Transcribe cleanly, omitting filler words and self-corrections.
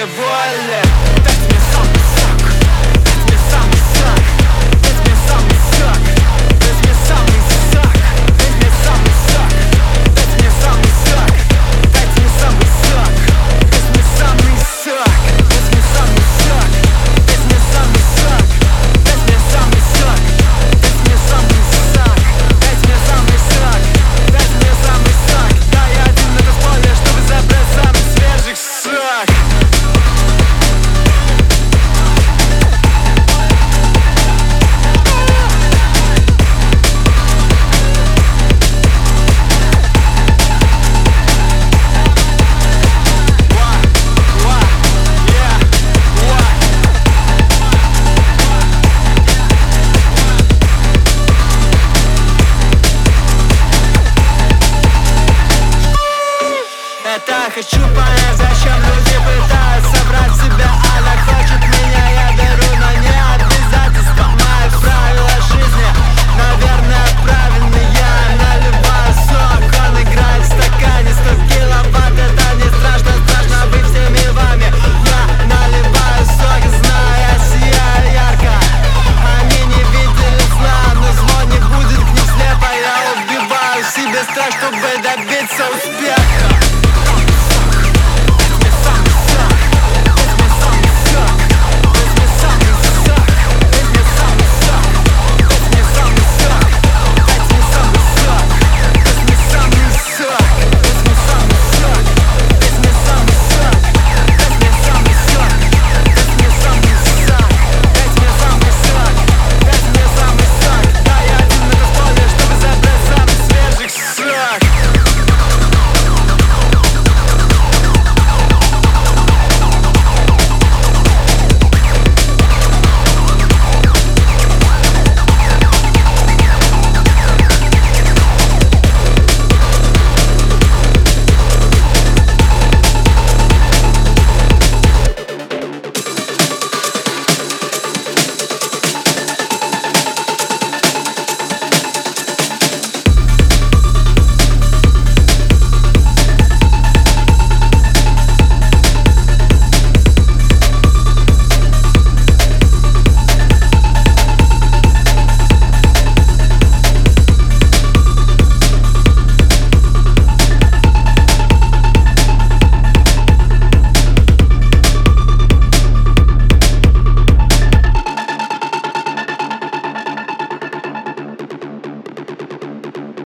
воли. Дайте мне самый сок, дайте мне самый сок, дайте мне самый сок, дайте мне самый сок, дайте мне самый сок, дайте мне самый сок, дайте мне самый сок, дайте мне самый сок, дайте мне самый сок, дайте мне самый сок, дайте мне самый сок, дайте мне самый сок, дайте мне самый сок, дайте мне самый сок. Да, я один на поле, чтобы забрать самый свежий сок. Это хочу понять, зачем люди пытаются собрать себя. Она хочет меня, я беру, но не обязательства. Мои правила жизни, наверное, правильные. Я наливаю сок, он играет в стакане. 100 киловатт, это не страшно, страшно быть всеми вами. Я наливаю сок, зная, сияю ярко. Они не видели зла, но зло не будет к ним слепо. Я убиваю в себе страх, чтобы добиться успеха.